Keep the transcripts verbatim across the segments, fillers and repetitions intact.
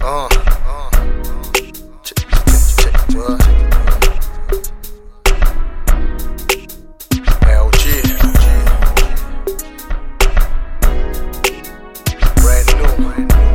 Uh, uh, check, check, check, what? L G, brand new,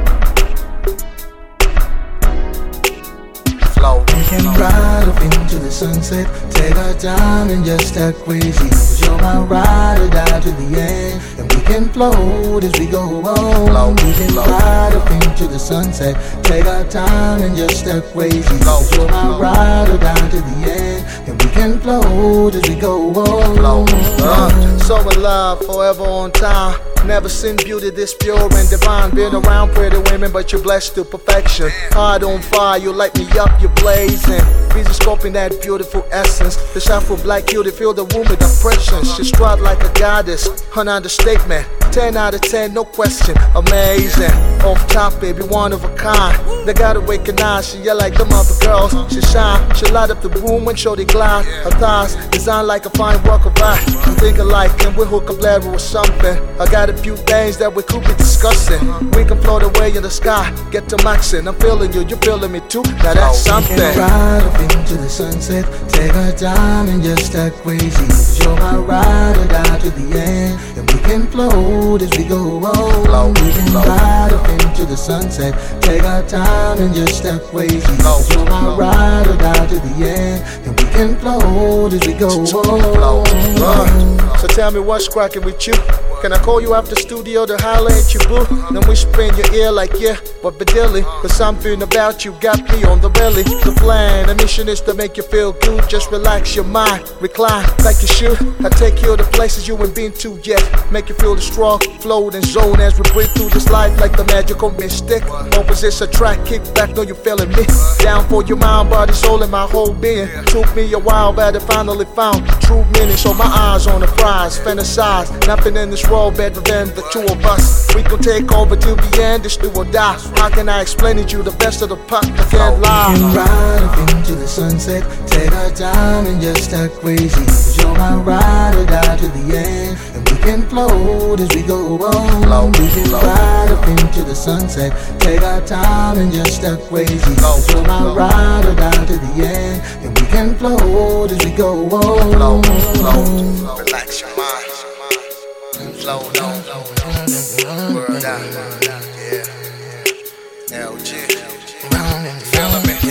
flow. We can ride up into the sunset, take our time and just act crazy. Cause you're my ride or die to the end, and we can float as we go on. Flow, we can flow. ride up into the sunset, take our time and just act crazy. Cause you're my ride or die to the end, and we can float as we go on. Flow. Uh, so in love, forever on time. Never seen beauty this pure and divine. Been around pretty women, but you're blessed to perfection. Heart on fire, you light me up, you're blazing. Busy scoping that beautiful essence. The shot for black beauty, feel the womb with oppression. She strut like a goddess, an understatement. Ten out of ten, no question, amazing. Off top, baby, one of a kind. They gotta recognize, she yell like them other girls. She shine, she light up the room when shorty glide. Her thighs designed like a fine work of art. I'm thinking like, can we hook up level or something? I got a few things that we could be discussing. We can float away in the sky, get to maxing. I'm feeling you, you're feeling me too. Now that's something. We can ride up into the sunset, take our time and just act crazy. Cause you're my ride or die to the end, and we can float as we go on. We can ride up into the sunset, take our time and just act crazy. Cause you're my ride or die to the end, and we can float as we go on. Uh, so tell me what's cracking with you. Can I call you after studio to holler at you, boo? Then whisper in your ear like, yeah, but Badilly. Cause something about you got me on the belly. The plan, the mission is to make you feel good. Just relax your mind, recline like you should. I take you to places you ain't been to yet. Make you feel the strong float and zone as we breathe through this life like the magical mystic. Opposites attract, kick back, know you feeling me. Down for your mind, body, soul, and my whole being. Took me a while, but I finally found true meaning. So my eyes on the prize, fantasize. Nothing in this world better than the two of us. We gon' take over till the end, it's do or die. How can I explain it? You the best of the puck, I can't lie. We can ride up into the sunset, take our time and just act crazy. Cause you're my ride or die to the end, and we can float as we go on. We can ride up into the sunset, take our time and just act crazy. Cause you're my ride or die to the end, and we can float as we go on. Relax your mind. Flow on, word out, yeah. L G, feeling me?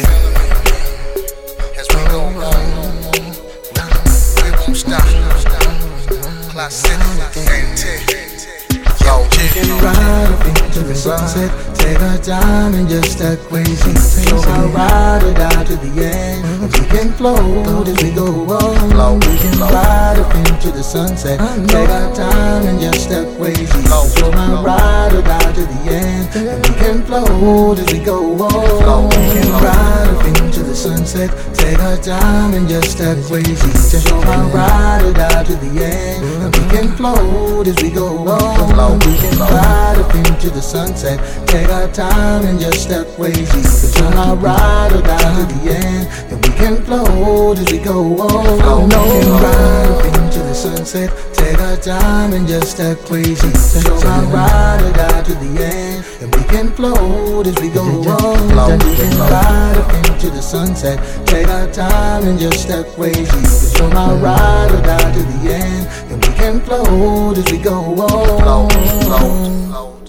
As we go on, we won't stop. Classic, N T, L G. We can ride up into the sunset, take our time and just act crazy. So I ride or die to the end, and we can float as we go on. We can ride up into the sunset, take our time and just act crazy. So I ride or die to the end, and we can float as we go on. We can ride up into the sunset, take our time and just act crazy. So I ride or die to the end, and we can float as we go on. We can ride up into the sunset, take our time and just act crazy. Cause you're my ride or die to the end, and we can float as we go on. We can ride up into the sunset, take our time and just act crazy. Cause you're my ride or die to the end, and we can float as we go on. We can ride up into the sunset, take our time and just act crazy. Cause you're my ride or die to the end, and we can float as we go on. Flow, flow, flow.